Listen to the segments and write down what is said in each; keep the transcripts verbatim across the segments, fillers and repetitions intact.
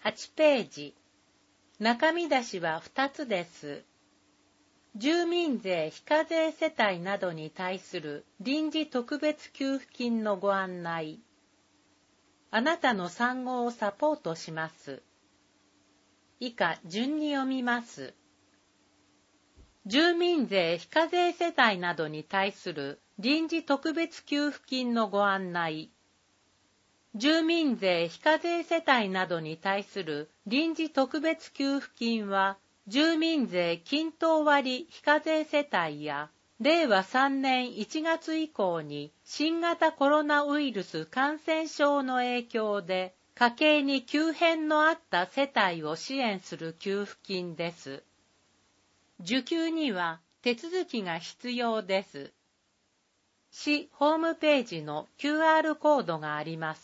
はちページ。中身出しはふたつです。住民税非課税世帯などに対する臨時特別給付金のご案内。あなたの産後をサポートします。以下順に読みます。住民税非課税世帯などに対する臨時特別給付金のご案内。住民税非課税世帯などに対する臨時特別給付金は、住民税均等割非課税世帯や、れいわさんねんいちがつ以降に新型コロナウイルス感染症の影響で家計に急変のあった世帯を支援する給付金です。受給には手続きが必要です。市ホームページの キューアール コードがあります。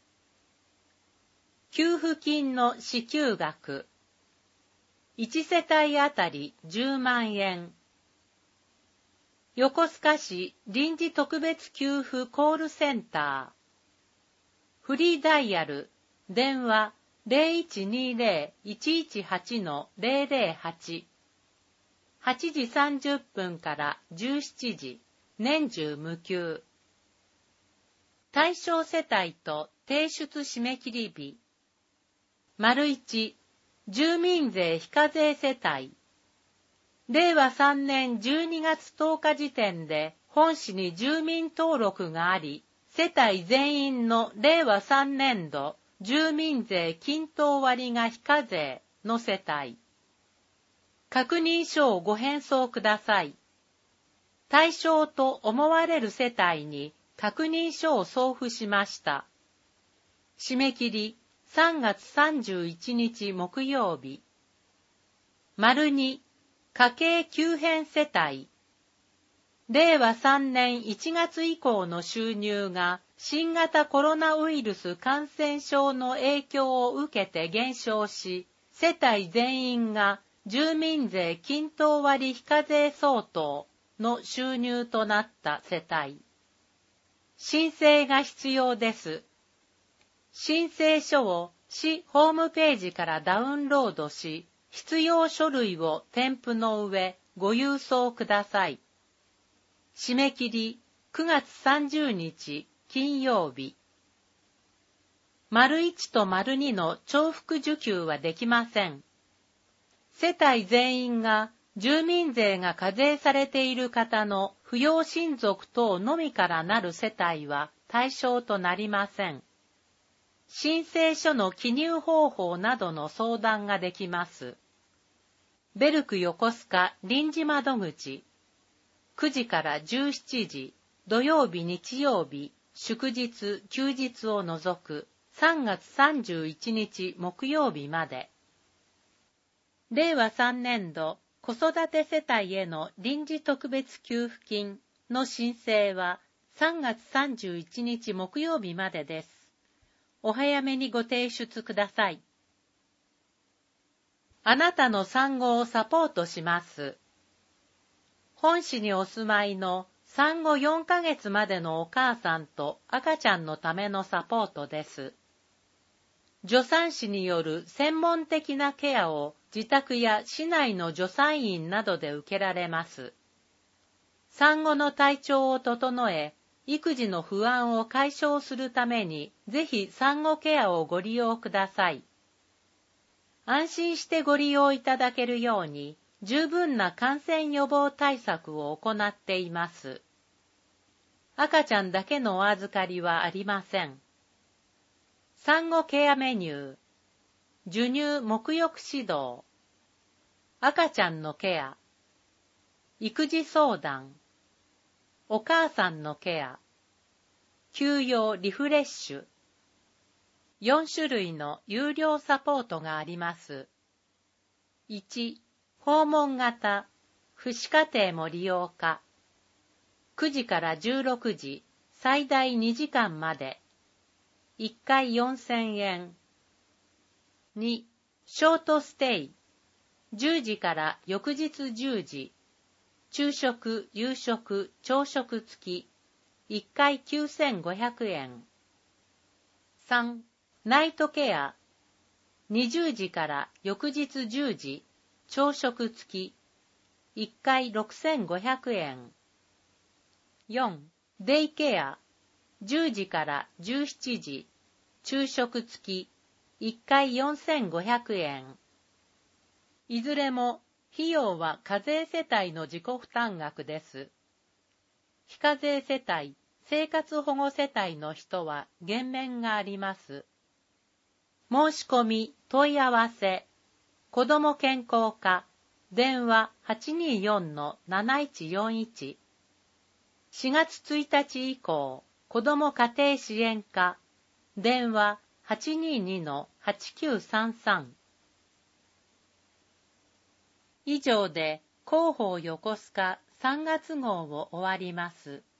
給付金の支給額。いち世帯あたりじゅうまんえん。横須賀市臨時特別給付コールセンター。フリーダイヤル、電話 ゼロいちにゼロ いちいちはち ゼロゼロはち。はちじさんじゅっぷんからじゅうしちじ、年中無休。対象世帯と提出締め切り日。丸いち、住民税非課税世帯。れいわさんねんじゅうにがつとおか時点で本市に住民登録があり、世帯全員のれいわさんねんど住民税均等割が非課税の世帯。確認書をご返送ください。対象と思われる世帯に確認書を送付しました。締め切りさんがつさんじゅういちにち木曜日。丸に、家計急変世帯。れいわさんねんいちがつ以降の収入が新型コロナウイルス感染症の影響を受けて減少し、世帯全員が住民税均等割非課税相当の収入となった世帯。申請が必要です。申請書を市ホームページからダウンロードし、必要書類を添付の上ご郵送ください。締め切りくがつさんじゅうにち金曜日。丸いちと丸にの重複受給はできません。世帯全員が住民税が課税されている方の扶養親族等のみからなる世帯は対象となりません。申請書の記入方法などの相談ができます。ベルク横須賀臨時窓口。くじからじゅうしちじ、土曜日日曜日、祝日休日を除くさんがつさんじゅういちにち木曜日まで。れいわさんねんど子育て世帯への臨時特別給付金の申請はさんがつさんじゅういちにち木曜日までです。お早めにご提出ください。あなたの産後をサポートします。本市にお住まいの産後よんかげつまでのお母さんと赤ちゃんのためのサポートです。助産師による専門的なケアを自宅や市内の助産院などで受けられます。産後の体調を整え、育児の不安を解消するために、ぜひ産後ケアをご利用ください。安心してご利用いただけるように、十分な感染予防対策を行っています。赤ちゃんだけのお預かりはありません。産後ケアメニュー、授乳沐浴指導、赤ちゃんのケア、育児相談、お母さんのケア、休養リフレッシュ、よんしゅるいの有料サポートがあります。いち、訪問型、父子家庭も利用可。くじからじゅうろくじ、最大にじかんまで。いっかいよんせんえん。に、ショートステイ。じゅうじから翌日じゅうじ。昼食、夕食、朝食付き。いっかいきゅうせんごひゃくえん。さん、ナイトケア。 にじゅうじから翌日じゅうじ、朝食付き、いっかいろくせんごひゃくえん。よん、デイケア、じゅうじからじゅうしちじ、昼食付き、いっかいよんせんごひゃくえん。いずれも費用は課税世帯の自己負担額です。非課税世帯、生活保護世帯の人は減免があります。申し込み、問い合わせ、子ども健康課、電話 はちにーよんのなないちよんいち。しがつついたち以降、子ども家庭支援課、電話 はちにーにのはちきゅうさんさん。以上で広報横須賀さんがつ号を終わります。